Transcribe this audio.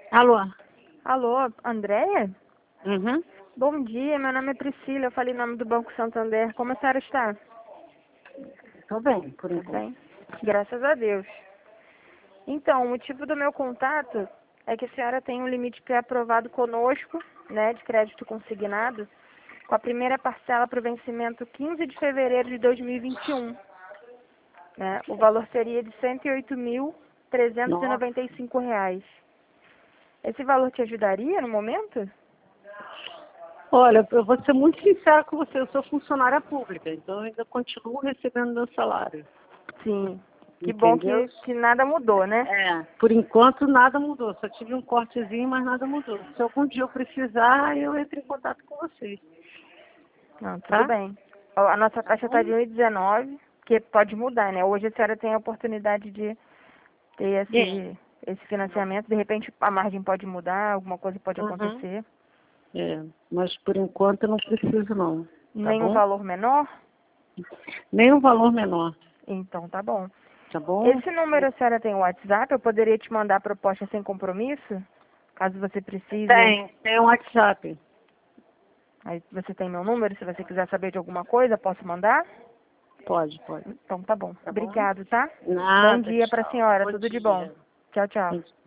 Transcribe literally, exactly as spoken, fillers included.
Alô? Alô, Andréia? Uhum. Bom dia, meu nome é Priscila, eu falei em nome do Banco Santander. Como a senhora está? Tô bem, por Tudo enquanto. bem? Graças a Deus. Então, o motivo do meu contato é que a senhora tem um limite pré-aprovado conosco, né, de crédito consignado, com a primeira parcela para o vencimento quinze de fevereiro de dois mil e vinte e um. Né? O valor seria de cento e oito mil, trezentos e Nossa. noventa e cinco reais. Esse valor te ajudaria no momento? Olha, eu vou ser muito sincera com você, eu sou funcionária pública, então eu ainda continuo recebendo meu salário. Sim. Que bom Entendeu? que, que nada mudou, né? É, por enquanto nada mudou, só tive um cortezinho, mas nada mudou. Se algum dia eu precisar, eu entro em contato com vocês, Não, tudo tá? bem. Ó, a nossa Tá taxa está bom? de um e dezenove, que pode mudar, né? Hoje a senhora tem a oportunidade de ter É. esse, esse financiamento. De repente a margem pode mudar, alguma coisa pode Uhum. acontecer. É, mas por enquanto eu não preciso não, tá Nem um bom? valor menor? Nem um valor menor, Então tá bom. tá bom? Esse número a senhora tem o WhatsApp? Eu poderia te mandar a proposta sem compromisso? Caso você precise. Tem, tem um WhatsApp. Aí você tem meu número, se você quiser saber de alguma coisa, posso mandar? Pode, pode. Então tá bom. Tá bom? Obrigado, tá? Bom Nada, dia pra tchau. senhora, Bom tudo de bom. dia. Tchau, tchau. Bom dia.